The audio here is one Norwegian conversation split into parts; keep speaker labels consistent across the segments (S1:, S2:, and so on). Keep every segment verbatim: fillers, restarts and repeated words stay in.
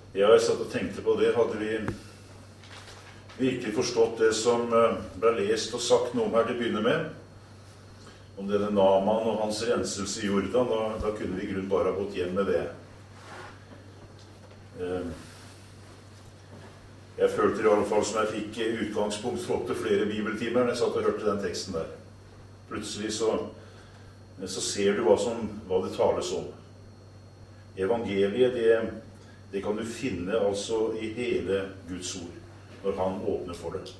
S1: Ja, jeg satt og tenkte på det. Hadde vi virkelig forstått det som ble lest og sagt noe om her til å begynne med, om denne Naaman og hans renselse i Jordan, da, da kunne vi i grunn bare ha gått hjem med det. Jeg følte i alle fall som jeg fikk utgangspunkt for opp til flere bibeltimer når jeg satt og hørte den teksten der. Plutselig så, så ser du hva, som, hva det tales om. Evangeliet, det, det kan du finne altså i hele Guds ord, når han åpner for det.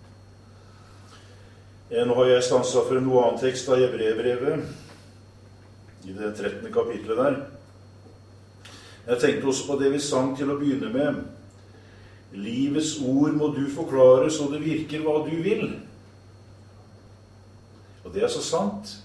S1: Nå har jeg stanset for en noe annen tekst av Hebreerbrevet, i det trettende kapitlet der. Jeg tenkte også på det vi sang til å begynne med. Livets ord må du forklare så det virker hva du vil. Og det er så sant.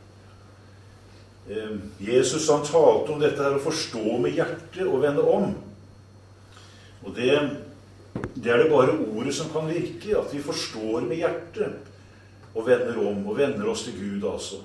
S1: Jesus han talte om dette her å forstå med hjertet og vende om. Og det, det er det bare ordet som kan virke, at vi forstår med hjertet og vender om, og vender oss til Gud altså.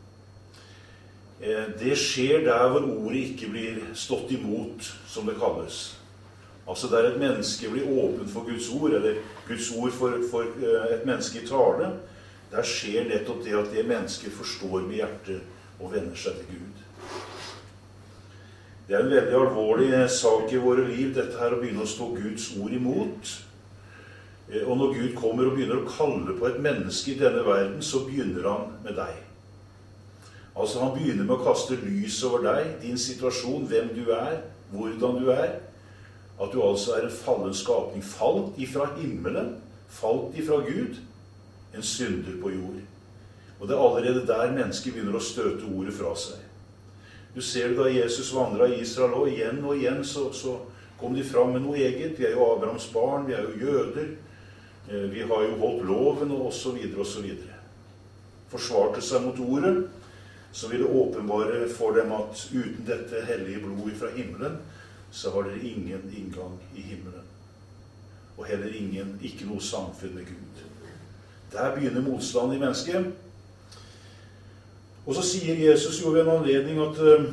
S1: Det skjer der hvor ordet ikke blir stått imot, som det kalles. Altså der et menneske blir åpen for Guds ord, eller Guds ord for, for et menneske i tale, der skjer nettopp det at det mennesket forstår med hjertet og vender seg til Gud. Det er en veldig alvorlig sak i våre liv, dette her å begynne å stå Guds ord imot. Og når Gud kommer og begynner å kalle på et menneske i denne verden, så begynner han med deg. Altså han begynner med å kaste lys over deg, din situasjon, hvem du er, hvordan du er. At du altså er en fallen skapning, falt ifra himmelen, falt ifra Gud, en synder på jord. Og det er allerede der mennesket begynner å støte ordet fra seg. Du ser det da Jesus vandret i Israel, og igjen og igjen så, så kom de fram med noe eget. Vi er jo Abrahams barn, vi er jo jøder, vi har jo holdt loven, og så videre og så videre. Forsvarte seg mot ordet, så ville åpenbare for dem at uten dette hellige blod fra himmelen, så har dere ingen inngang i himmelen. Og heller ingen, ikke noe samfunn med Gud. Der begynner motstand i mennesket. Og så sier Jesus jo ved en anledning at uh,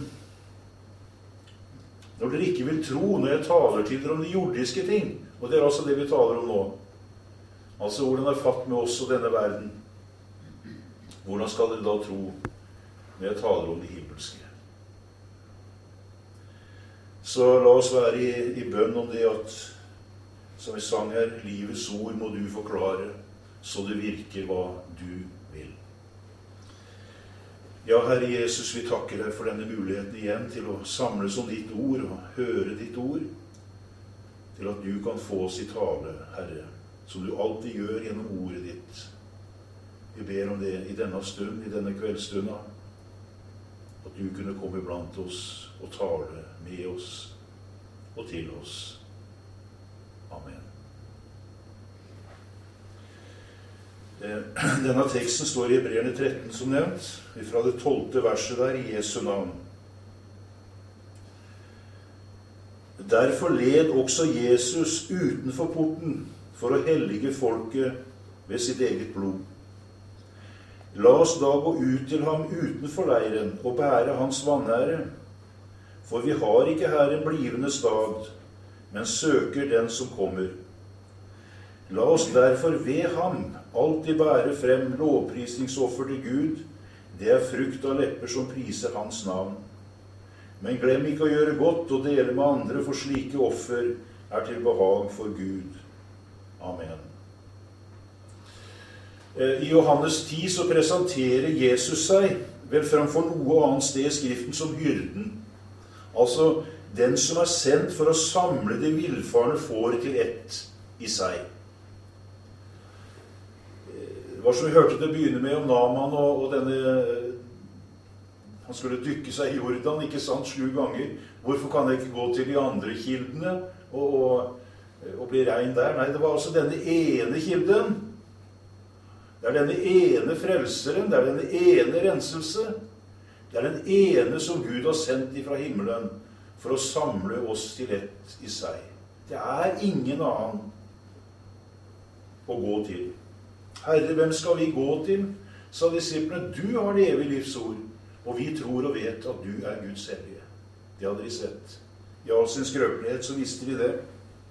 S1: når dere ikke vil tro når jeg taler til dere om de jordiske ting, og det er altså det vi taler om nå, altså hvordan er fatt med oss og denne verden, hvordan skal dere da tro når jeg taler om de himmelske? Så la oss være i, i bønn om det at, som vi sang her, livets ord må du forklare, så det virker hva du vil. Ja, Herre Jesus, vi takker deg for denne muligheten igjen til å samles om ditt ord og høre ditt ord, til at du kan få oss i tale, Herre, som du alltid gjør gjennom ordet ditt. Vi ber om det i denne stund, i denne kveldstunda, at du kunne komme blant oss og tale med oss og til oss. Amen. Denne teksten står i Hebreerne tretten som nevnt, fra det tolvte verset der i Jesu navn. Derfor led også Jesus utenfor porten for å hellige folket ved sitt eget blod. La oss da gå ut til ham utenfor leiren og bære hans vanære, for vi har ikke her en blivende stad, men søker den som kommer. La oss derfor ved ham alltid bære frem lovprisningsoffer til Gud. Det er frukt av lepper som priser hans navn. Men glem ikke å gjøre godt og dele med andre, for slike offer er til behag for Gud. Amen. I Johannes ti så presenterer Jesus seg vel fremfor noe annet sted i Skriften som hyrden. Altså den som er sendt for å samle det villfarne fåret til ett i seg. Det var som vi hørte det begynne med om Naaman og, og denne, han skulle dykke seg i Jordan, ikke sant, sju ganger. Hvorfor kan jeg ikke gå til de andre kildene og, og, og bli rein der? Nei, det var altså denne ene kilden. Det er denne ene frelseren, det er denne ene renselse. Det er den ene som Gud har sendt ifra himmelen for å samle oss til ett i seg. Det er ingen annen å gå til. Herre, hvem skal vi gå til? Sa disiplene, du har det evige livsord, og vi tror og vet at du er Guds hellige. Det hadde de sett I all sin skrøpelighet så visste de det.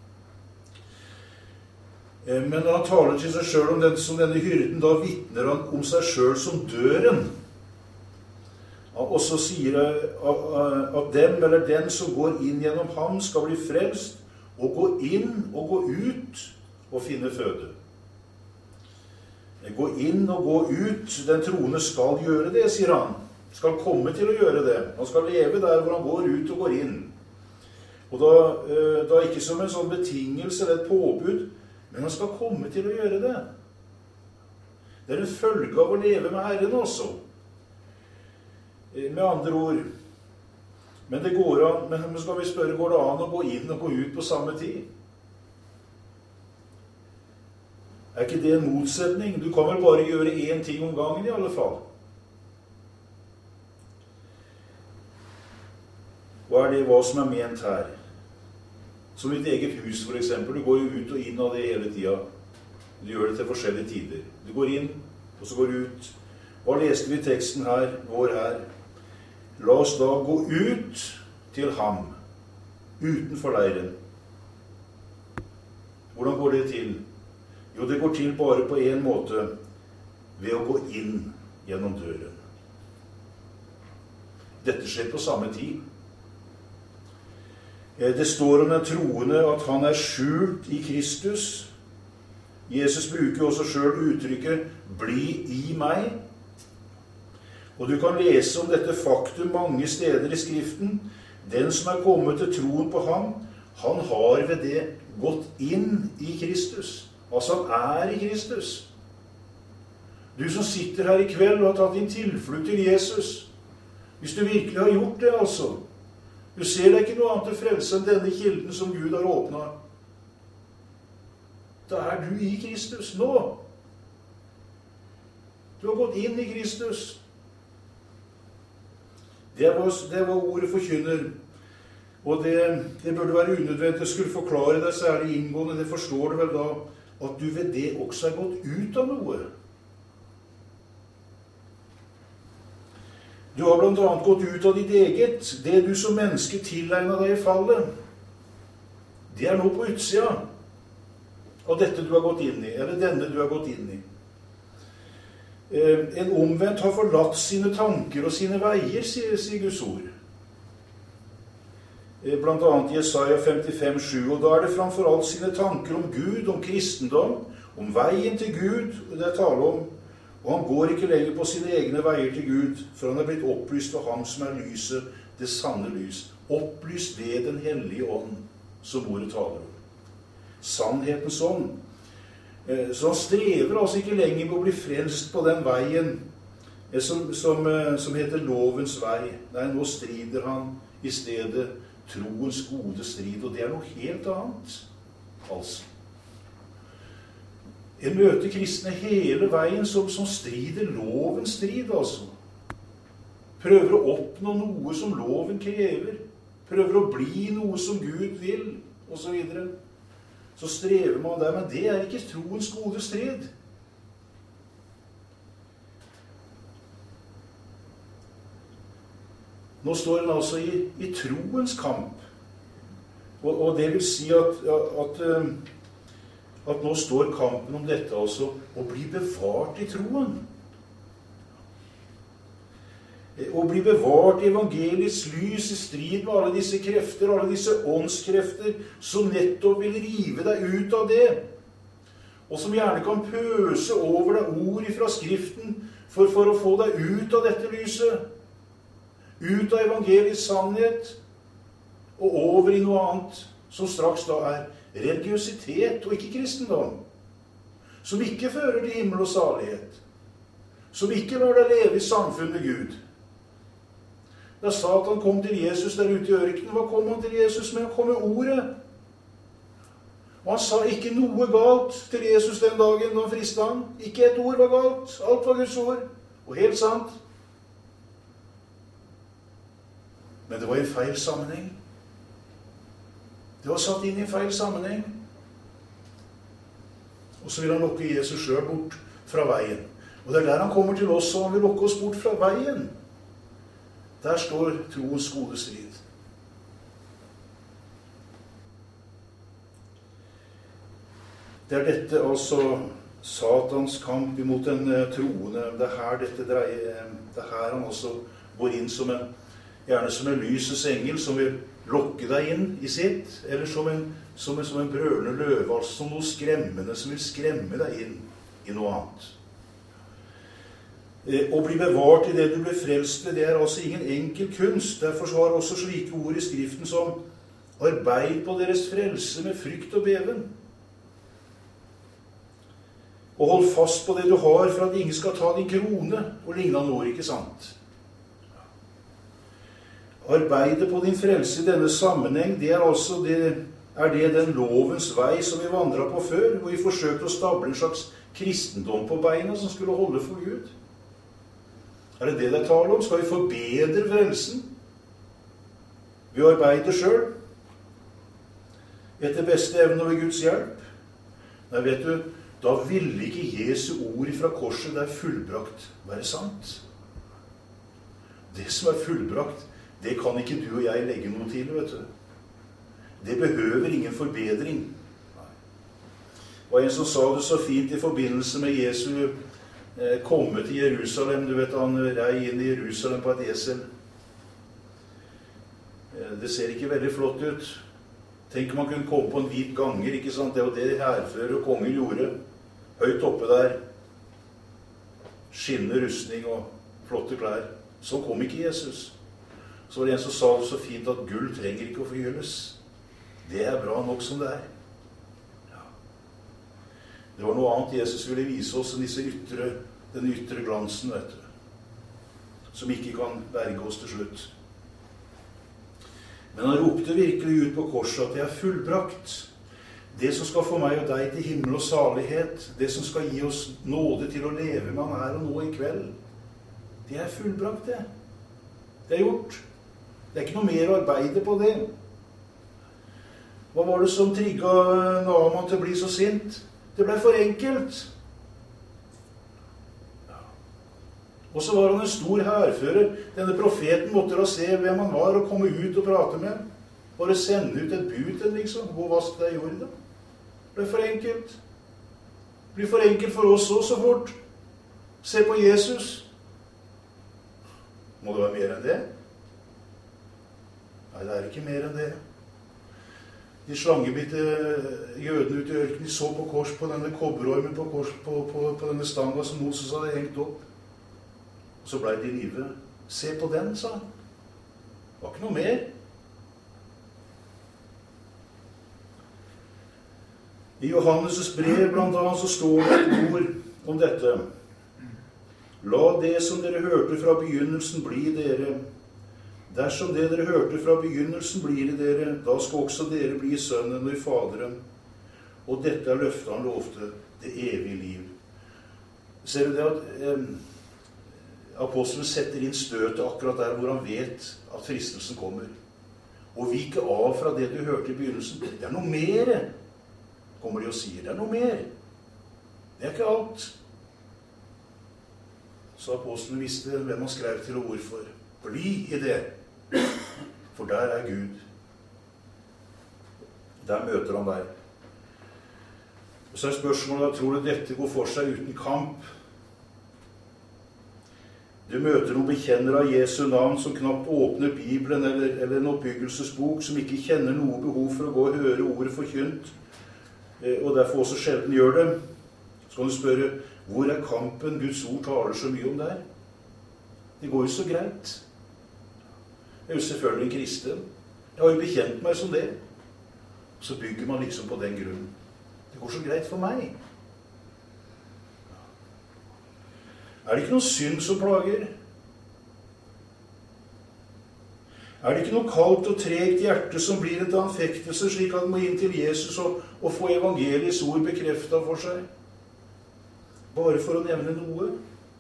S1: Men når han taler til seg selv om den, som denne hyrden, da vittner han om seg selv som døren. Og så sier han at dem eller den som går inn gjennom ham skal bli frelst, og gå inn og gå ut og finne føde. Gå inn og gå ut, den troende skal gjøre det, sier han. Skal komme til å gjøre det. Han skal leve der hvor han går ut og går inn. Og da, da ikke som en sånn betingelse eller et påbud, men han skal komme til å gjøre det. Det er en følge av å leve med Herren også. Med andre ord. Men det går an, men skal vi spørre, går det an å gå inn og gå ut på samme tid? Er ikke det en motsetning? Du kan vel bare gjøre én ting om gangen i alle fall. Hva er det hva som er ment her? Som ditt eget hus, for eksempel. Du går jo ut og inn av det hele tiden. Du gjør det til forskjellige tider. Du går inn, og så går du ut. Hva leste vi i teksten her, vår her? La oss da gå ut til ham, utenfor leiren. Hvordan går det til? Jo, det går til bare på en måte, ved å gå inn gjennom døren. Dette skjer på samme tid. Det står om den troende at han er skjult i Kristus. Jesus bruker også selv uttrykket «bli i meg». Og du kan lese om dette faktum mange steder i Skriften. Den som er kommet til troen på ham, han har ved det gått inn i Kristus. Altså han er i Kristus. Du som sitter her i kveld og har tatt din tilflukt til Jesus, hvis du virkelig har gjort det altså, du ser deg ikke noe annet til frelse enn denne kilden som Gud har åpnet. Da er du i Kristus nå. Du har gått inn i Kristus. Det var, det var ordet forkynner. Og det, det burde være unødvendig å skulle forklare deg særlig inngående. Det forstår du vel da, at du ved det også er gått ut av noe. Du har blant annet gått ut av ditt eget. Det du som menneske tilegnet deg i fallet, det er nå på utsida av dette du har gått inn i, eller denne du har gått inn i. En omvendt har forlatt sine tanker og sine veier, sier, sier Guds ord. Blant annet Jesaja femtifem sju, og da er det framfor alt sine tanker om Gud, om kristendom, om veien til Gud, det er tale om. Og han går ikke lenger på sine egne veier til Gud, for han er blitt opplyst av ham som er lyset, det sanne lys. Opplyst ved den hellige ånd, som ordet taler om. Sannhetens ånd. Så han strever altså ikke lenger med å bli frelst på den veien som, som, som heter lovens vei. Nei, nå strider han i stedet troens gode strid, og det er noe helt annet. Altså. En møter kristne hele veien som, som strider lovens strid, altså. Prøver å oppnå noe som loven krever. Prøver å bli noe som Gud vil, og så videre. Så strever man der, men det er ikke troens gode strid. Nå står han altså i, i troens kamp. Og, og det vil si at, at, at nå står kampen om dette altså, å bli bevart i troen. Å bli bevart i evangeliets lys i strid med alle disse krefter, alle disse åndskrefter, som nettopp vil rive deg ut av det. Og som gjerne kan pøse over deg ord fra Skriften for, for å få deg ut av dette lyset. Ut av evangeliets sannhet og over i noe annet som straks da er religiøsitet og ikke kristendom. Som ikke fører til himmel og salighet. Som ikke lar deg leve i samfunn med Gud. Da Satan kom til Jesus der ute i ørkenen, hva kom han til Jesus med? Han kom med ordet. Og han sa ikke noe galt til Jesus den dagen da han fristet han. Ikke et ord var galt. Alt var Guds ord. Og helt sant. Men det var i en feil sammenheng. Det var satt inn i en feil sammenheng. Og så vil han lokke Jesus selv bort fra veien. Og det er der han kommer til oss, og han vil lokke oss bort fra veien. Der står troens gode strid. Det er dette altså Satans kamp imot den troende. Det er her dette dreier. Det er her han også går inn som en, gjerne som en lysets engel som vil lokke deg inn i sitt, eller som en, som en, som en brølende løve, altså som noe skremmende som vil skremme deg inn i noe annet. Eh, å bli bevart i det du ble frelst ved, det er altså ingen enkel kunst. Derfor så har også slike ord i Skriften som arbeid på deres frelse med frykt og beven. Og hold fast på det du har, for at ingen skal ta din krone, og lignende ord, ikke sant? Arbeide på din frelse i denne sammenheng, det er altså det, er det den lovens vei som vi vandret på før, hvor vi forsøkte å stable en slags kristendom på beina som skulle holde for Gud. Er det det det er tale om? Skal vi forbedre frelsen? Vi arbeider selv, etter beste evne og ved Guds hjelp. Nei, vet du, da ville ikke Jesu ord fra korset der fullbrakt være sant. Det som er fullbrakt, det kan ikke du og jeg legge noe til, vet du. Det behøver ingen forbedring. Og en som sa det så fint i forbindelse med Jesu eh, komme til Jerusalem. Du vet, han rei inn i Jerusalem på et esel. Eh, det ser ikke veldig flott ut. Tenk om man kunne komme på en hvit ganger, ikke sant? Det var det hærfører og konger gjorde. Høyt oppe der. Skinnende rustning og flotte klær. Så kom ikke Jesus. Så var det en som sa det så fint at gull trenger ikke å forgylles. Det er bra nok som det er. Ja. Det var noe annet Jesus ville vise oss enn disse ytre, den ytre glansen, vet du. Som ikke kan berge oss til slutt. Men han ropte virkelig ut på korset at det er fullbrakt. Det som skal få meg og deg til himmel og salighet, det som skal gi oss nåde til å leve med han her og nå i kveld, det er fullbrakt, det. Det er gjort. Det er ikke noe mer å arbeide på det. Hva var det som trigget Naaman til å bli så sint? Det ble for enkelt. Ja. Og så var han en stor hærfører. Denne profeten måtte da se hvem han var og komme ut og prate med. Bare sende ut et bud til liksom. Gå og vask deg i jorda. Det ble for enkelt. Det blir for enkelt for oss også fort. Se på Jesus. Må det være mer enn det? Nei, det er ikke mer enn det. De slangebitte jødene ute i ørkenen, de så på kors på denne kobberormen på, kors, på, på, på denne stanga som Moses hadde hengt opp. Og så ble de i live. Se på den, sa han. Det var ikke noe mer. I Johannes' brev blant annet så står det et ord om dette. La det som dere hørte fra begynnelsen bli dere. Dersom det dere hørte fra begynnelsen blir i dere, da skal også dere bli i sønnen og i faderen. Og dette er løftet han lovte, det evige liv. Ser du det at eh, apostelen setter inn støtet akkurat der hvor han vet at fristelsen kommer. Og vike av fra det du hørte i begynnelsen. Det er noe mer, kommer de og sier. Det er noe mer. Det er ikke alt. Så apostelen visste hvem han skrev til og hvorfor. Bli i det, for der er Gud. Der møter han deg. Og så er spørsmålet, tror du dette går for seg uten kamp? Du møter noen bekjennere av Jesu navn som knapt åpner Bibelen eller, eller en oppbyggelsesbok, som ikke kjenner noe behov for å gå og høre ordet forkynt, og derfor også sjelden gjør det. Så kan du spørre, hvor er kampen Guds ord taler så mye om der? Det går jo så greit. Jeg er jo selvfølgelig en kristen. Jeg har jo bekjent meg som det. Så bygger man liksom på den grunnen. Det går så greit for meg. Er det ikke noe synd som plager? Er det ikke noe kaldt og tregt hjerte som blir en anfektelse, slik at man må inn til Jesus og, og få evangeliets ord bekreftet for seg? Bare for å nevne noe.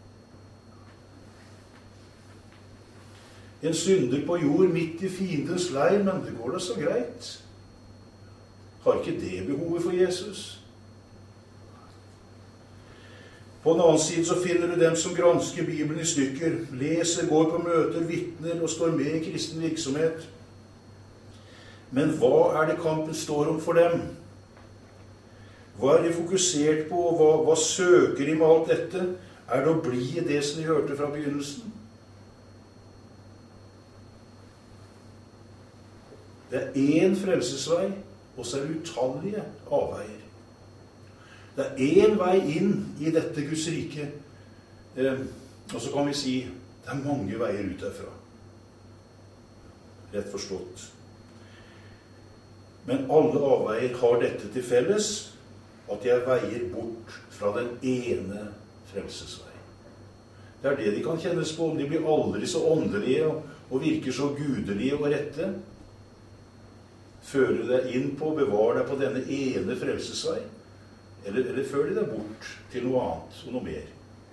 S1: En synder på jord midt i fiendens leir, men det går da så greit. Har ikke det behovet for Jesus? På en annen side så finner du dem som gransker Bibelen i stykker, leser, går på møter, vitner og står med i kristen virksomhet. Men hva er det kampen står om for dem? Hva er de fokusert på, og hva, hva søker de med alt dette? Er det å bli i det som de hørte fra begynnelsen? Det er én frelsesvei, og så er det utallige avveier. Det er én vei inn i dette Guds rike, eh, og så kan vi si, det er mange veier ut derfra. Rett forstått. Men alle avveier har dette til felles, at de er veier bort fra den ene frelsesvei. Det er det de kan kjennes på, om de blir aldri så åndelige og, og virker så gudelige og rette. Fører deg inn på, bevar deg på denne ene frelsesvei, eller, eller fører deg bort til noe annet og noe mer.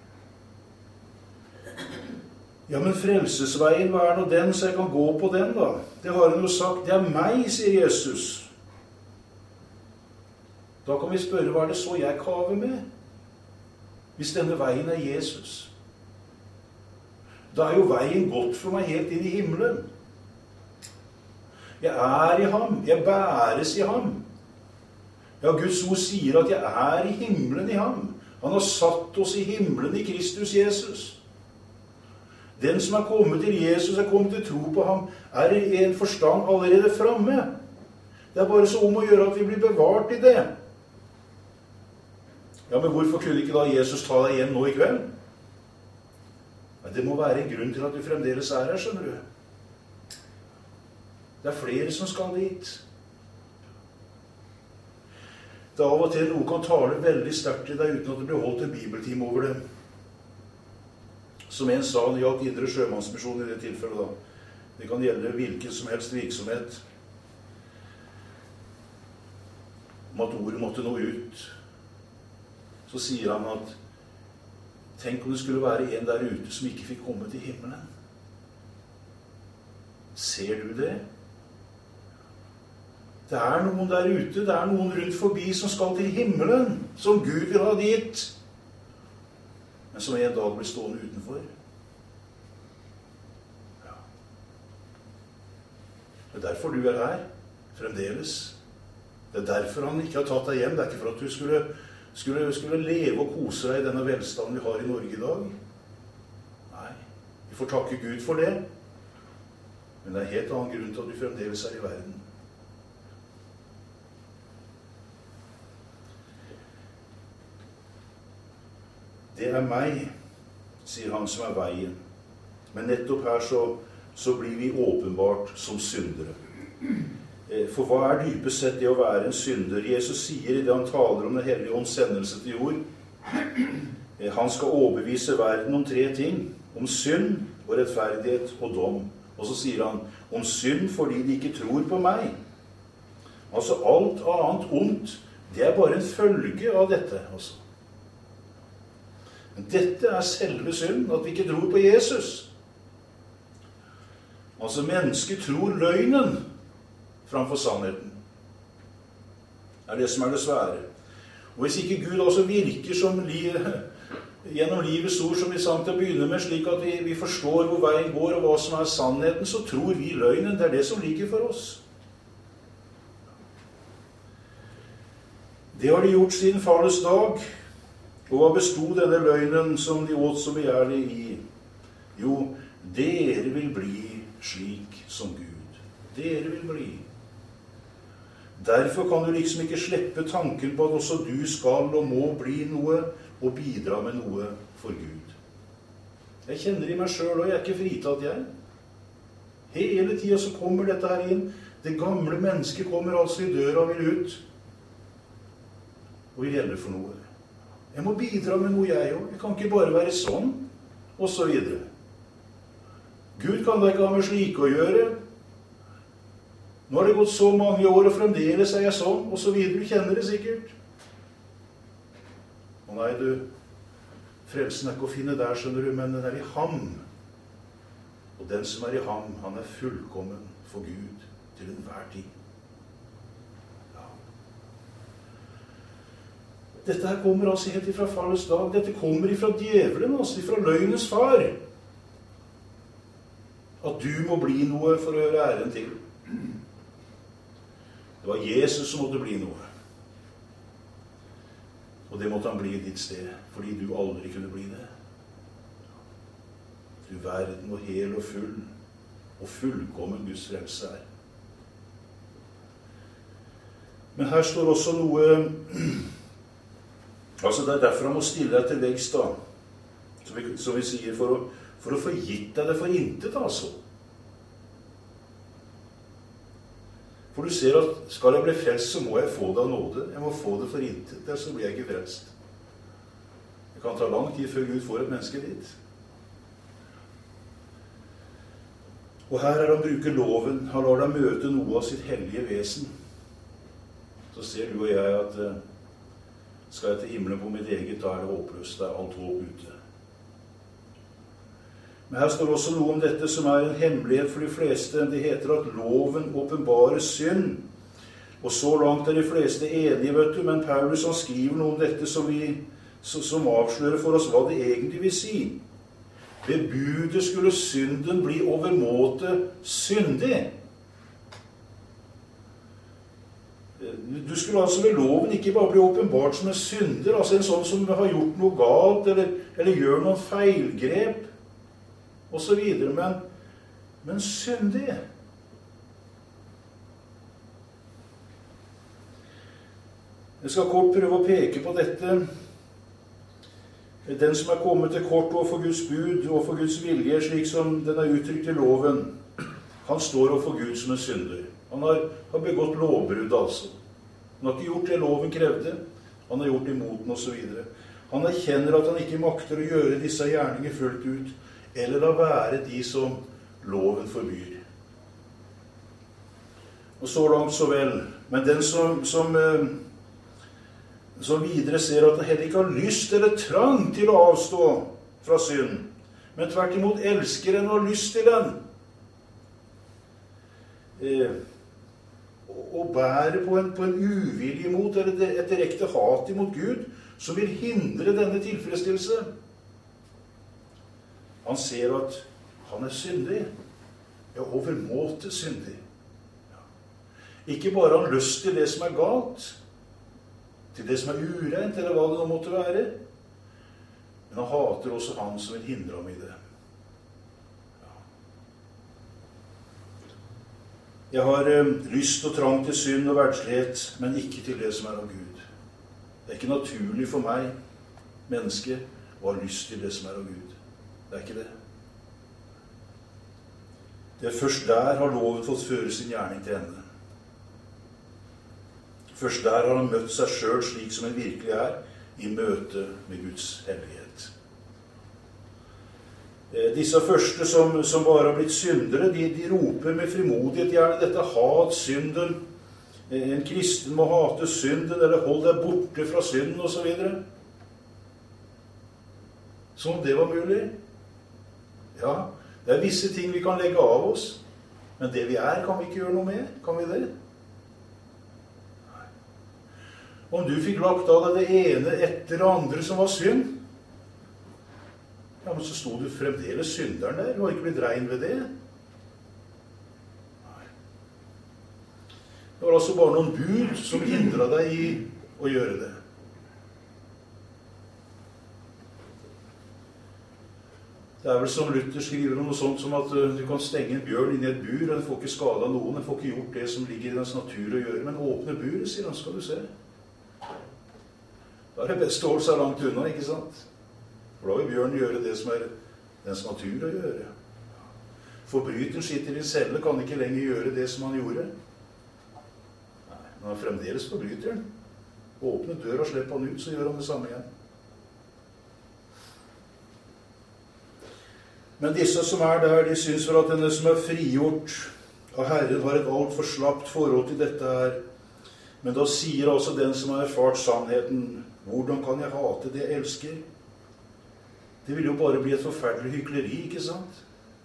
S1: Ja, men frelsesveien, hva er nå den, så jeg kan gå på den da? Det har han jo sagt, det er meg, sier Jesus. Da kan vi spørre, hva er det så jeg kaver med? Hvis denne veien er Jesus. Da er jo veien gått for meg helt inn i himmelen. Jeg er i ham, jeg bæres i ham. Ja, Guds ord sier at jeg er i himmelen i ham. Han har satt oss i himmelen i Kristus Jesus. Den som er kommet til Jesus, er kommet til tro på ham, er i en forstand allerede fremme. Det er bare så om å gjøre at vi blir bevart i det. Ja, men hvorfor kunne ikke da Jesus ta deg hjem nå i kveld? Ja, det må være en grunn til at du fremdeles er her, skjønner du. Det er flere som skal dit. Det er av og til noe kan tale veldig sterkt i deg uten at det blir holdt en bibeltime over det. Som en sa, det gjaldt indre sjømannsmisjon i det tilfellet da. Det kan gjelde hvilken som helst virksomhet. Om at ordet måtte nå ut. Så sier han at tenk om det skulle være en der ute som ikke fikk komme til himmelen. Ser du det? Det er noen der ute, det er noen rundt forbi som skal til himmelen, som Gud vil ha dit, men som en dag blir stående utenfor. Ja. Det er derfor du er her, fremdeles. Det er derfor han ikke har tatt deg hjem. Det er ikke for at du skulle, skulle, skulle leve og kose deg i denne velstanden vi har i Norge i dag. Nei, vi får takke Gud for det. Men det er en helt annen grunn til at du fremdeles er i verden. Det er meg, sier han som er veien. Men nettopp her så, så blir vi åpenbart som syndere. For hva er dypest sett det å være en synder? Jesus sier i det han taler om den hellige ånds sendelse til jord. Han skal overbevise verden om tre ting. Om synd og rettferdighet og dom. Og så sier han om synd fordi de ikke tror på meg. Altså alt annet ondt, det er bare en følge av dette. Altså. Men dette er selve synd, at vi ikke tror på Jesus. Altså mennesket tror løgnen framfor sannheten. Det er det som er det svære. Og hvis ikke Gud også virker som liv, gjennom livets ord, som vi sang til å begynne med, slik at vi, vi forstår hvor veien går og hva som er sannheten, så tror vi løgnen. Det er det som ligger for oss. Det har de gjort siden Fars dag. Og hva bestod denne løgnen som de åt så begjærlig i? Jo, dere vil bli slik som Gud. Dere vil bli. Derfor kan du liksom ikke slippe tanken på at også du skal og må bli noe og bidra med noe for Gud. Jeg kjenner i meg selv, og jeg er ikke fritatt jeg. Hele tiden så kommer dette her inn. Det gamle mennesket kommer altså i døra og vil ut. Og vil gjelde for noe. Jeg må bidra med noe jeg også. Jeg kan ikke bare være sånn, og så videre. Gud kan da ikke ha med slike å gjøre. Nå har det gått så mange år, og fremdeles er jeg sånn, og så videre. Du kjenner det sikkert. Og nei, du, frelsen er ikke å finne der, skjønner du, men den er i ham. Og den som er i ham, han er fullkommen for Gud til enhver tid. Dette her kommer altså helt ifra Fars dag. Dette kommer ifra djevelen, altså ifra løgnens far. At du må bli noe for å gjøre æren til. Det var Jesus som måtte bli noe. Og det måtte han bli i ditt sted, fordi du aldri kunne bli det. Du verden og hel og full, og fullkommen Guds frelse er. Men her står også noe, altså det er derfor han må stille deg til veggs da, som vi, som vi sier, for å, for å få gitt deg det for intet, altså. For du ser at skal jeg bli frelst, så må jeg få det av nåde. Jeg må få det for intet, ellers så blir jeg ikke frelst. Det kan ta lang tid før Gud får et menneske dit. Og her er han bruker loven. Han lar deg møte noe av sitt hellige vesen. Så ser du og jeg at uh, skal jeg til himmelen på mitt eget, da er det håpløst. Det er alt håp ute. Men her står også noe om dette som er en hemmelighet for de fleste. Det heter at loven åpenbarer synd. Og så langt er de fleste enige, vet du. Men Paulus han skriver noe om dette som, vi, som avslører for oss hva det egentlig vil si. Ved budet skulle synden bli overmåte syndig. Du skulle altså ved loven ikke bare bli åpenbart som en synder, altså en sånn som har gjort noe galt, eller, eller gjør noen feilgrep, og så videre, men, men syndig. Jeg skal kort prøve å peke på dette. Den som er kommet til kort overfor Guds bud og for Guds vilje, slik som den er uttrykt i loven, han står overfor Gud som en synder. Han har, har begått lovbrudd, altså. Han har ikke gjort det loven krevde. Han har gjort imot den, og så videre. Han erkjenner at han ikke makter å gjøre disse gjerninger fullt ut, eller la være de som loven forbyr. Og så langt så vel. Men den som, som, som videre ser at han heller ikke har lyst eller trang til å avstå fra synd, men tvert imot elsker en og har lyst til den, eh, og bærer på en, på en uvilje mot, eller et direkte hat imot Gud, som vil hindre denne tilfredsstillelse. Han ser at han er syndig, ja, overmåte syndig. Ja. Ikke bare har han lyst til det som er galt, til det som er urent, eller hva det nå måtte være, men han hater også han som vil hindre ham i det. Ja. Jeg har eh, lyst og trang til synd og verdslighet, men ikke til det som er av Gud. Det er ikke naturlig for meg, menneske, å ha lyst til det som er av Gud. Det er ikke det. Det er først der har loven fått føre sin gjerning til ende. Først der har han møtt seg selv slik som han virkelig er, i møte med Guds hellighet. Disse første som, som bare har blitt syndere, de, de roper med frimodighet gjerne dette: hat synden. En kristen må hate synden, eller hold deg borte fra synden, og så videre. Som om det var mulig. Ja, det er visse ting vi kan legge av oss, men det vi er kan vi ikke gjøre noe med. Kan vi det? Nei. Om du fikk lagt av deg det ene etter det andre som var synd, ja, men så sto du fremdeles synderen der. Du har ikke blitt rein ved det. Nei. Det var altså bare noen bud som hindret deg i å gjøre det. Det er vel som Luther skriver om noe sånt som at du kan stenge en bjørn inn i et bur, og den får ikke skade av noen, den får ikke gjort det som ligger i dens natur å gjøre, men åpne buret, sier han, skal du se. Da er det best å holde seg langt unna, ikke sant? For da vil bjørnen gjøre det som er dens natur å gjøre. Forbryteren sitter i en celle, kan ikke lenger gjøre det som han gjorde. Nei, men han er fremdeles forbryteren. Åpne døra og slipp han ut, så gjør han det samme igjen. Men disse som er der, de synes vel at denne som er frigjort av Herren har et alt for slapt forhold til dette her. Men da sier altså den som har erfart sannheten: hvordan kan jeg hate det jeg elsker? Det vil jo bare bli et forferdelig hykleri, ikke sant?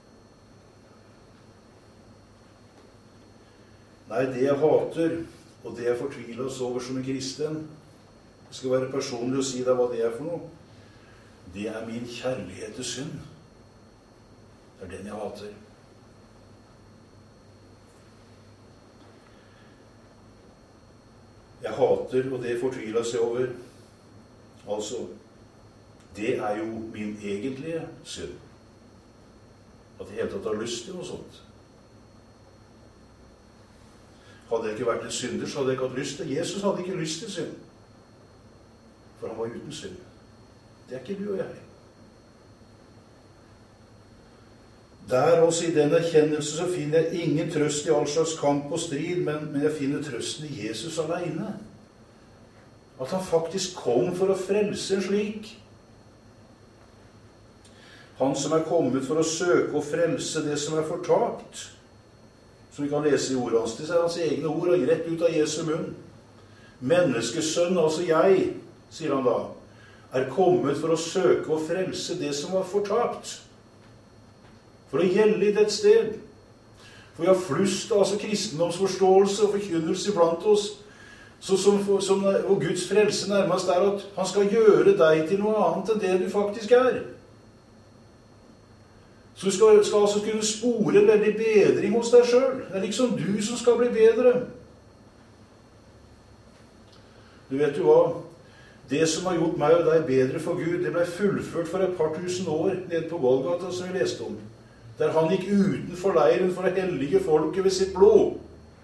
S1: Nei, det jeg hater, og det jeg fortviler oss over som en kristen, det skal være personlig å si deg hva det er for noe. Det er min kjærlighet til synd. Det er den jeg hater. Jeg hater, og det fortviler seg over, Altså, det er jo min egentlige synd. At jeg helt tatt har lyst til noe sånt. Hadde jeg ikke vært en synder, så hadde jeg ikke hatt lyst til. Jesus hadde ikke lyst til synd. For han var uten synd. Det er ikke du og jeg. Der også i den erkjennelse så finner jeg ingen trøst i all slags kamp og strid, men, men jeg finner trøsten i Jesus alene. At han faktisk kom for å frelse en slik. Han som er kommet for å søke og frelse det som er fortapt. Som vi kan lese i ordet hans. Det er hans egne ord, og rett ut av Jesu munn. Menneskesønn, altså jeg, sier han da, er kommet for å søke og frelse det som var fortapt. For å gjelde i det sted. For vi har flust, altså kristendomsforståelse og forkynnelse blant oss, så som, som, og Guds frelse nærmest er at han skal gjøre deg til noe annet enn det du faktisk er. Så du skal, skal altså kunne spore en veldig bedring hos deg selv. Det er liksom du som skal bli bedre. Du vet jo hva? Det som har gjort meg og deg bedre for Gud, det ble fullført for et par tusen år nede på Golgata, som vi leste om. Der han gikk utenfor leiren for å hellige folket ved sitt blod.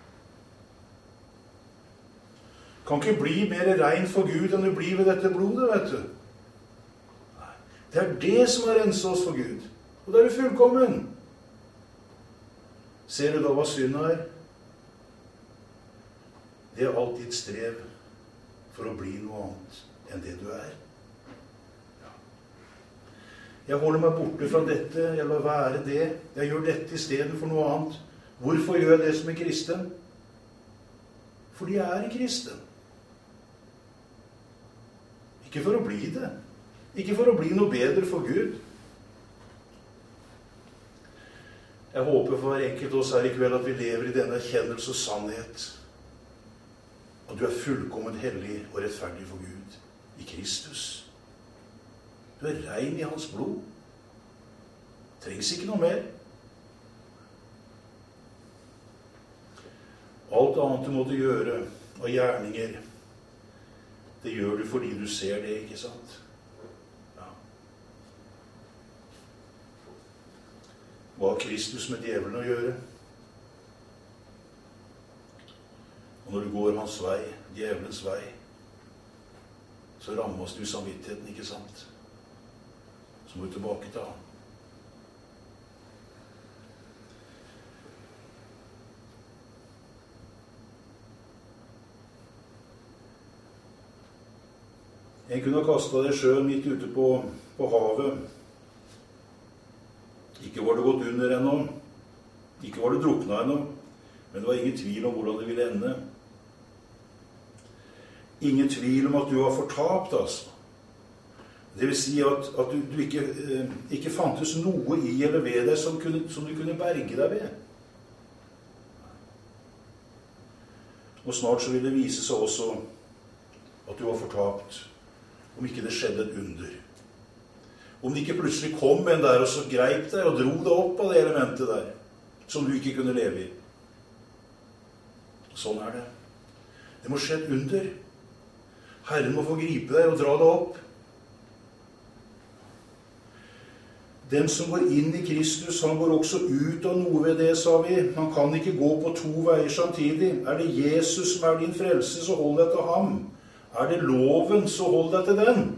S1: Kan ikke bli mer rein for Gud enn du blir ved dette blodet, vet du. Nei. Det er det som har renset oss for Gud. Og da er du fullkommen. Ser du da hva synd er? Det er alt ditt strev for å bli noe annet enn det du er. Jeg holder meg borte fra dette, jeg lar være det. Jeg gjør dette i stedet for noe annet. Hvorfor gjør jeg det som en kristen? Fordi jeg er en kristen. Ikke for å bli det. Ikke for å bli noe bedre for Gud. Jeg håper for hver enkelt oss her i kveld at vi lever i denne erkjennelse og sannhet. At du er fullkommen hellig og rettferdig for Gud i Kristus. Du er rein i hans blod. Trengs ikke noe mer. Alt annet du måtte gjøre av gjerninger, det gjør du fordi du ser det, ikke sant? Ja. Hva har Kristus med djevelen å gjøre? Og når du går hans vei, djevelens vei, så rammes du samvittigheten, ikke sant? Så må du tilbake til han. En kunne ha kastet deg i sjøen midt ute på, på havet. Ikke var det gått under ennå. Ikke var det druknet ennå. Men det var ingen tvil om hvordan det ville ende. Ingen tvil om at du var fortapt, altså. Det vil si at, at du, du ikke, eh, ikke fantes noe i eller ved deg som, kunne, som du kunne berge deg ved. Og snart så vil det vise seg også at du var fortapt, om ikke det skjedde et under. Om det ikke plutselig kom en der og så greip deg og dro deg opp av det elementet der, som du ikke kunne leve i. Sånn er det. Det må skje et under. Herren må få gripe deg og dra deg opp. Den som går inn i Kristus, han går også ut av noe ved det, sa vi. Han kan ikke gå på to veier samtidig. Er det Jesus som er din frelse, så hold deg til ham. Er det loven, så hold deg til den.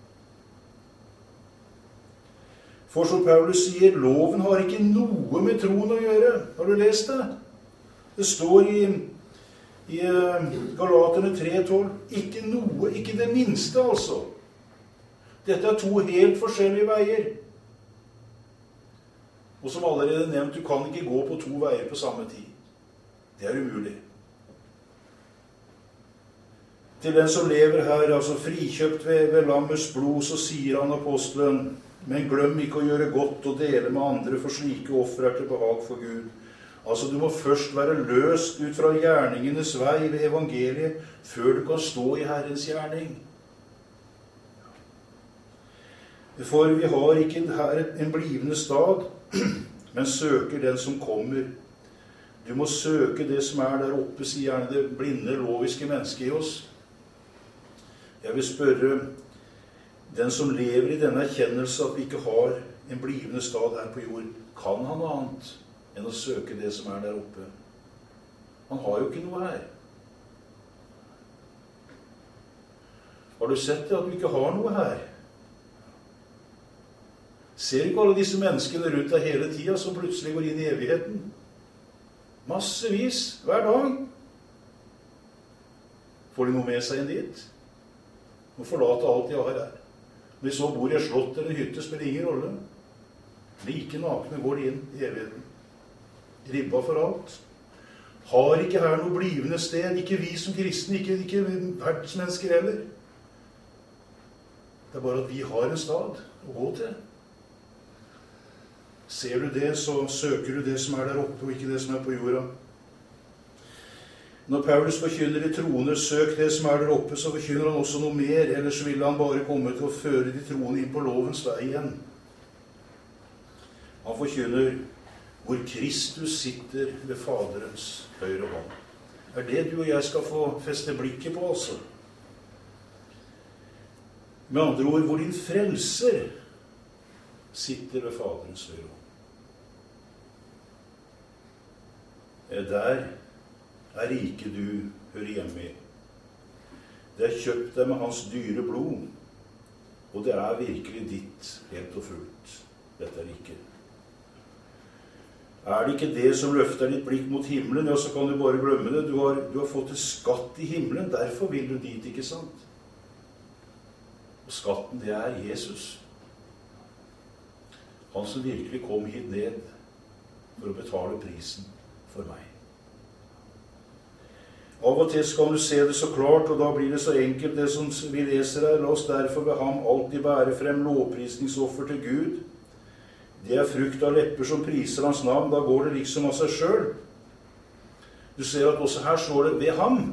S1: For som Paulus sier, loven har ikke noe med troen å gjøre. Har du lest det? Det står i, i Galaterne tre tolv. Ikke noe, ikke det minste altså. Dette er to helt forskjellige veier. Og som allerede nevnt, du kan ikke gå på to veier på samme tid. Det er umulig. Til den som lever her, altså frikjøpt ved, ved lammets blod, så sier han apostelen, men glem ikke å gjøre godt og dele med andre, for slike offer er til behag for Gud. Altså, du må først være løst ut fra gjerningenes vei ved evangeliet, før du kan stå i Herrens gjerning. For vi har ikke her en blivende stad, men søker den som kommer. Du må søke det som er der oppe, sier gjerne det blinde, loviske mennesket i oss. Jeg vil spørre, Den som lever i denne erkjennelse at vi ikke har en blivende stad her på jord, kan han noe annet enn å søke det som er der oppe. Han har jo ikke noe her. Har du sett det, at du ikke har noe her? Ser ikke alle disse menneskene rundt deg hele tiden som plutselig går inn i evigheten? Massevis, hver dag. Får de noe med seg inn dit? Må forlate alt de har her. Om de så bor i et slott eller en hytte, spiller ingen rolle. Like nakne går de inn i evigheten. Ribba for alt. Har ikke her noe blivende sted, ikke vi som kristne, ikke, ikke verdensmennesker heller. Det er bare at vi har en stad å gå til. Ser du det, så søker du det som er der oppe, og ikke det som er på jorda. Når Paulus forkynner i troende, søk det som er der oppe, så forkynner han også noe mer, ellers ville han bare komme til å føre de troende inn på lovens vei igjen. Han forkynner hvor Kristus sitter ved Faderens høyre hånd. Er det du og jeg skal få feste blikket på, altså? Med andre ord, hvor din frelser sitter ved Faderens høyre hånd. Der er riket du hører hjemme i. Det er kjøpt deg med hans dyre blod, og det er virkelig ditt helt og fullt, dette riket. Er det ikke det som løfter ditt blikk mot himmelen, ja, så kan du bare glemme det. Du har, du har fått et skatt i himmelen, derfor vil du dit, ikke sant? Og skatten, det er Jesus. Han som virkelig kom hit ned for å betale prisen for meg. Av og til skal du se det så klart, og da blir det så enkelt det som vi leser her. La oss derfor ved ham alltid bære frem lovprisningsoffer til Gud. Det er frukt av lepper som priser hans navn. Da går det liksom av seg selv. Du ser at også her står det ved ham.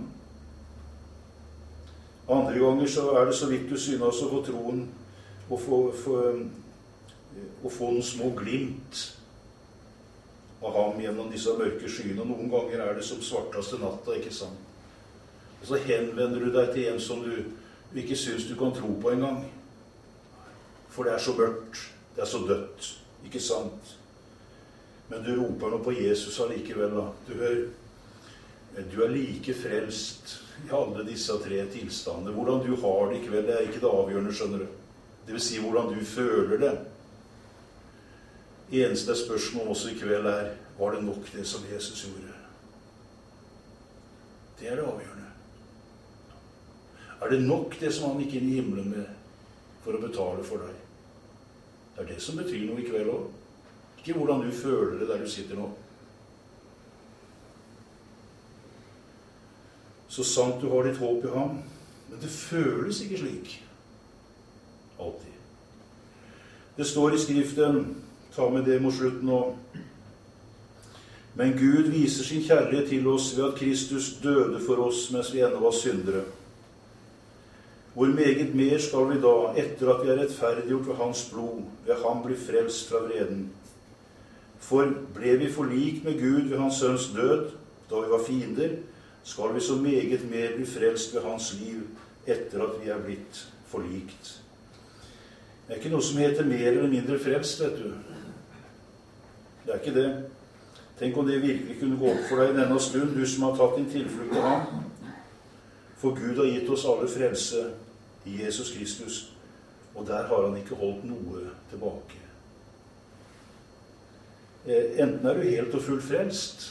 S1: Andre ganger så er det så vidt du synes å få troen og få, få, å få noen små glimt av ham gjennom disse mørke skyene. Og noen ganger er det som svarteste natta, ikke sant? Og så henvender du deg til en som du ikke synes du kan tro på en gang. For det er så mørkt, det er så dødt, ikke sant? Men du roper nå på Jesus allikevel, da. Du hører, du er like frelst i alle disse tre tilstandene. Hvordan du har det i kveld, det er ikke det avgjørende, skjønner du. Det vil si hvordan du føler det. Eneste spørsmål også i kveld er, var det nok det som Jesus gjorde? Det er det avgjørende. Er det nok det som han gikk inn i himmelen med for å betale for deg? Det er det som betyr noe i kveld også. Ikke hvordan du føler det der du sitter nå. Så sant du har ditt håp i ham, men det føles ikke slik. Alltid. Det står i skriften, ta med det mot slutten nå. Men Gud viser sin kjærlighet til oss ved at Kristus døde for oss mens vi ennå var syndere. Hvor meget mer skal vi da, etter at vi er rettferdiggjort ved hans blod, ved ham bli frelst fra vreden? For ble vi forlikt med Gud ved hans sønns død, da vi var fiender, skal vi så meget mer bli frelst ved hans liv, etter at vi er blitt forlikt. Det er ikke noe som heter mer eller mindre frelst, vet du. Det er ikke det. Tenk om det virkelig kunne gå opp for deg i denne stund, du som har tatt din tilflukt til ham. For Gud har gitt oss alle frelse i Jesus Kristus, og der har han ikke holdt noe tilbake. Enten er du helt og fullt frelst,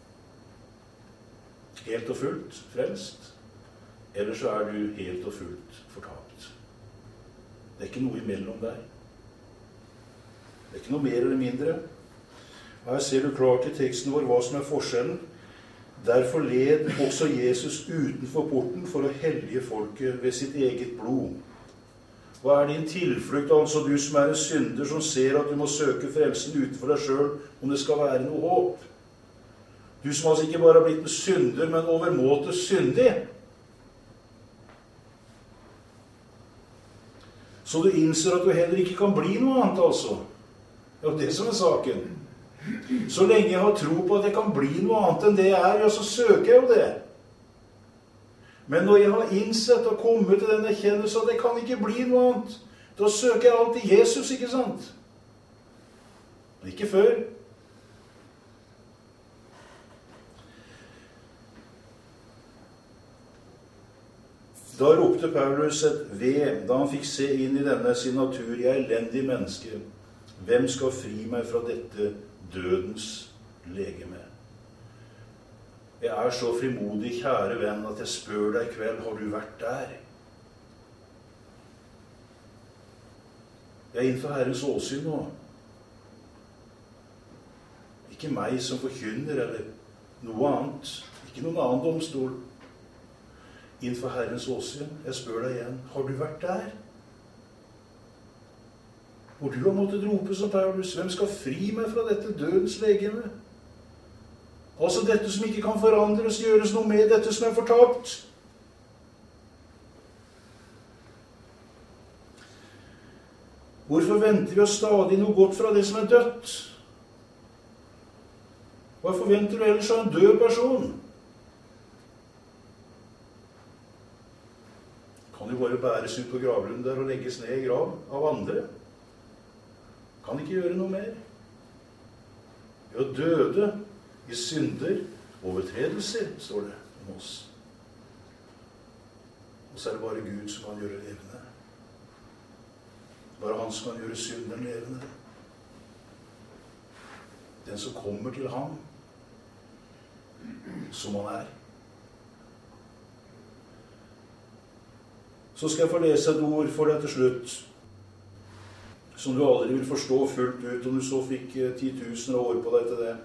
S1: helt og fullt frelst, eller så er du helt og fullt fortapt. Det er ikke noe imellom der. Det er ikke noe mer eller mindre. Og her ser du klart i teksten vår hva som er forskjellen. Derfor led også Jesus utenfor porten for å hellige folket ved sitt eget blod. Hva er din tilflukt, altså du som er en synder som ser at du må søke frelsen utenfor deg selv, om det skal være noe håp? Du som altså ikke bare har blitt en synder, men overmåte syndig. Så du innser at du heller ikke kan bli noe annet, altså. Det er det som er saken. Så lenge jeg har tro på at jeg kan bli noe annet enn det jeg er, ja, så søker jeg jo det. Men når jeg har innsett og kommet til den erkjennelse at jeg kan ikke bli noe annet, Da søker jeg alltid Jesus, ikke sant? Men ikke før. Da ropte Paulus et ved, da han fikk se inn i denne sin natur, jeg er elendig menneske. Hvem skal fri meg fra dette dødens legeme? Jeg er så frimodig, kjære venn, at jeg spør deg i kveld, har du vært der? Jeg er innenfor Herrens åsyn nå. Ikke meg som forkynner, eller noe annet. Ikke noen annen domstol. Innenfor Herrens åsyn. Jeg spør deg igjen, har du vært der? Hvor du har måttet rope som Paulus, hvem skal fri meg fra dette dødens legeme? Altså dette som ikke kan forandres, gjøres noe med, dette som er fortapt. Hvorfor venter vi oss stadig noe godt fra det som er dødt? Hva forventer du ellers av en død person? Kan jo bare bæres ut på gravlunden der og legges ned i grav av andre. Kan ikke gjøre noe mer. Vi er døde i synder, overtredelser, står det om oss. Og så er det bare Gud som kan gjøre levende. Bare han som kan gjøre synderen levende. Den som kommer til ham, som han er. Så skal jeg få lese et ord for deg til slutt, som du aldri vil forstå fullt ut, om du så fikk titusener av år på deg til det.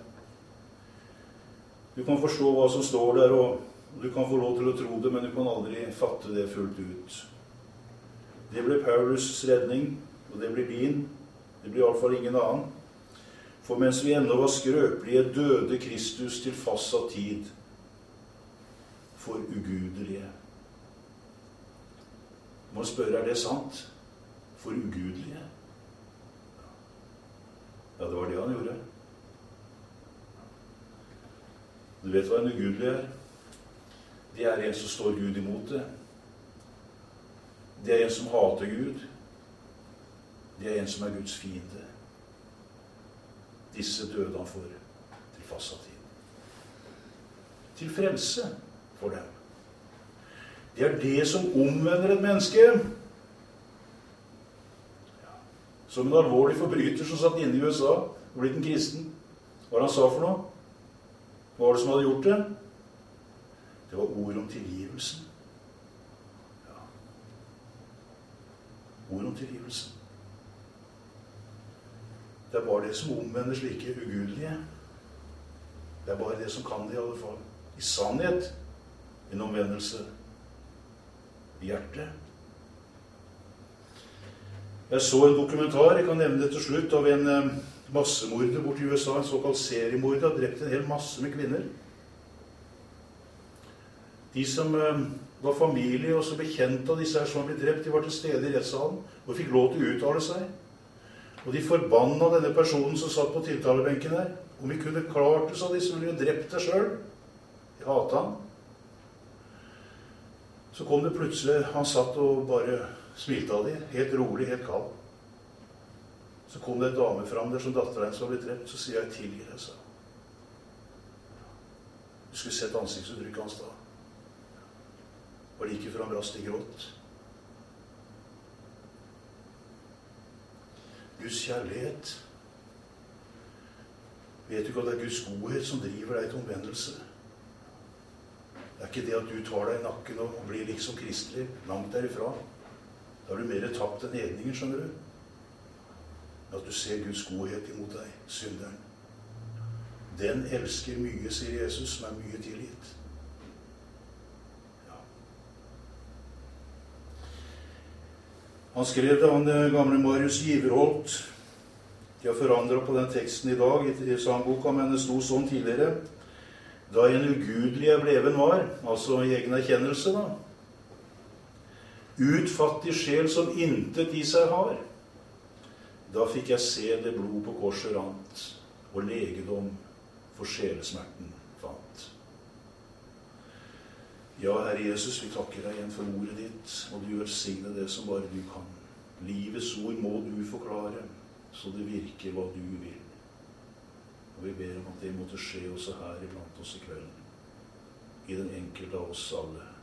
S1: Du kan forstå hva som står der, og du kan få lov til å tro det, men du kan aldri fatte det fullt ut. Det ble Paulus' redning, og det blir din. Det blir i alle fall ingen annen. For mens vi ennå var skrøpelige, døde Kristus til fastsatt tid for ugudelige. Må spørre, er det sant? For ugudelige? Ja, det var det han gjorde. Du vet hva en ugudelig er? Det er en som står Gud imot det. Det er en som hater Gud. Det er en som er Guds fiende. Disse døde han for til fastsatt tid. Til frelse for dem. Det er det som omvender et menneske. Ja. Som en alvorlig forbryter som satt inne i U S A og blitt en kristen. Hva var det han sa for noe? Hva var det som hadde gjort det? Det var ord om tilgivelsen. Ja. Ord om tilgivelsen. Det er bare det som omvender slike ugudelige. Det er bare det som kan det i alle fall. I sannhet, en omvendelse i hjertet. Jeg så en dokumentar, jeg kan nevne det til slutt, av en eh, massemorder bort i U S A, en såkalt seriemorder, har drept en hel masse med kvinner. De som eh, var familie og så bekjent av disse her som ble drept, de var til stede i rettssalen og fikk lov til å uttale seg. Og de forbanna denne personen som satt på tiltalebenken her. Om vi kunne klart det, sa de, så ville vi drept deg selv. De hatet han. Så kom det plutselig, han satt og bare smilte av de, helt rolig, helt kald. Så kom det en dame fram der som datteren hennes var blitt drept, så sier jeg tilgir deg, sa. Du skulle sett ansiktsuttrykket hans da. Og like før han brast i gråt. Guds kjærlighet. Vet du ikke at det er Guds godhet som driver deg til omvendelse? Det er ikke det at du tar deg i nakken og blir liksom kristelig, langt derifra. Da er du mer tapt enn hedningen, skjønner du? At du ser Guds godhet imot deg, synderen. Den elsker mye, sier Jesus, som er mye tilgitt. Ja. Han skrev det, han gamle Marius Giverholt. De har forandret på den teksten i dag i sangboka, men det sto sånn tidligere. Da en ugudelig jeg bleven var, altså i egen erkjennelse da, utfattig sjel som intet i seg har, da fikk jeg se det blod på korset rant, og legedom for sjelesmerten fant. Ja, Herre Jesus, vi takker deg igjen for ordet ditt, og du velsigne det som bare du kan. Livets ord må du forklare, så det virker hva du vil. Og vi ber om at det måtte skje også her iblant oss i kvelden. I den enkelte av oss alle.